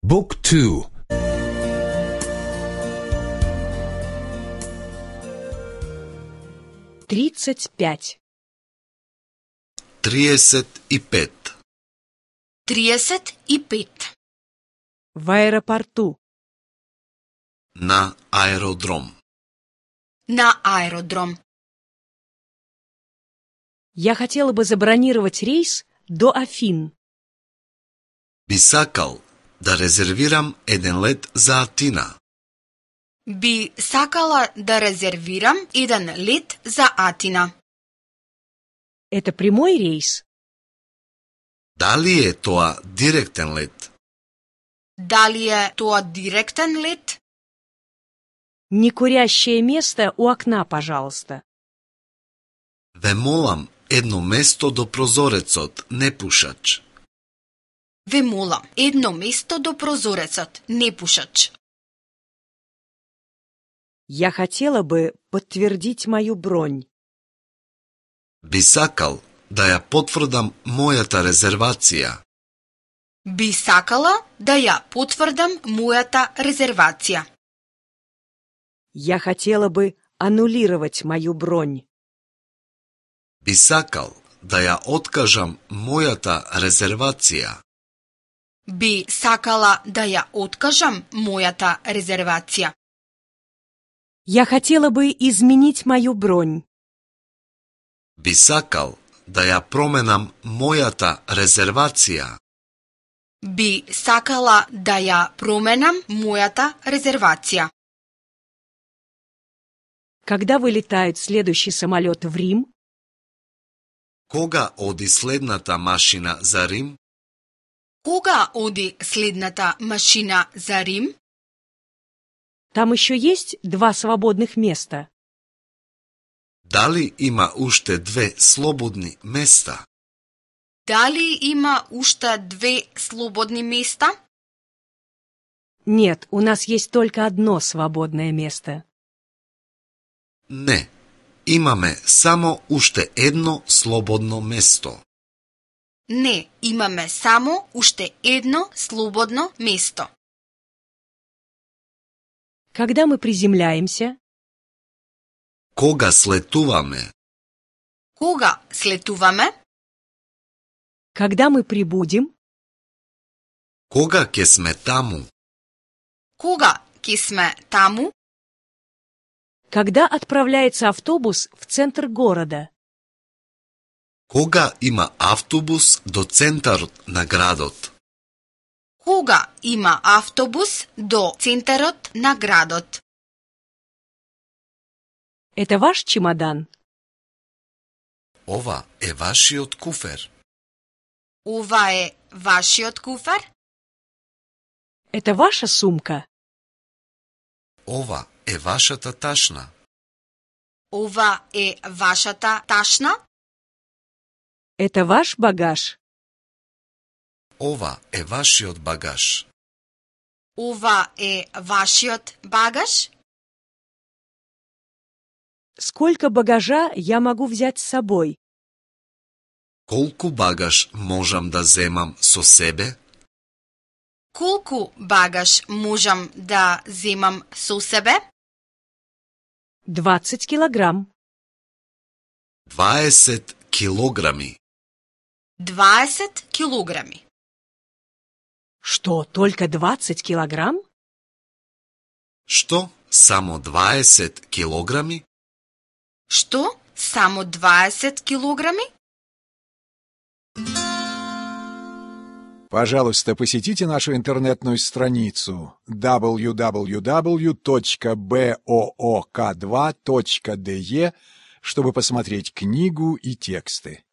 بوك تو 35. 35. 35. В аэропорту. На аеродром. На аеродром. Я хотела бы забронировать рейс до Афин. Би сакал да резервирам еден лет за Атина. Би сакала да резервирам еден лет за Атина. Это прямой рейс? Дали е тоа директен лет? Дали е тоа директен лет? Некурящее место у окна, пожалуйста. Ве молам едно место до прозорецот, непушач. Ве молам едно место до прозорецот, непушач. Я хотела бы подтвердить мою бронь. Би сакал да ја потврдам мојата резервација. Би сакала да ја потврдам мојата резервација. Я хотела бы аннулировать мою бронь. Би сакал да ја откажам мојата резервација. Би сакала да ја откажам мојата резервација. Я хотела бы изменить мою бронь. Би сакал да ја променам мојата резервација. Би сакала да ја променам мојата резервација. Когда вылетает следующий самолет в Рим? Кога оди следната машина за Рим? Кога оди следната машина за Рим? Там еще есть 2 свободных места. Дали има уште 2 слободни места? Дали има уште 2 слободни места? Нет, у нас есть только одно свободное место. Не, имаме само уште едно слободно место. Не, имаме само уште едно слободно место. Когда мы приземляемся? Кога слетуваме? Кога слетуваме? Когда мы прибудем? Кога ќе сме таму? Кога ќе сме таму? Когда отправляется автобус в центр города? Кога има автобус до центарот на градот? Кога има автобус до центарот на градот? Это ваш чемодан? Ова е вашиот куфер. Ова е вашиот куфер? Это ваша сумка? Ова е вашата ташна. Ова е вашата ташна? Это ваш багаж? Ова е вашиот багаж. Ова е вашиот багаж? Сколько багажа я могу взять с собой? Колку багаж можам да земам со себе? Колку багаж можам да земам со себе? 20 килограмм. 20 килограми. 20 килограми. Что, только 20 килограмм? Што? Само 20 килограми? Што? Само 20 килограми? Пожалуйста, посетите нашу интернетную страницу www.book2.de, чтобы посмотреть книгу и тексты.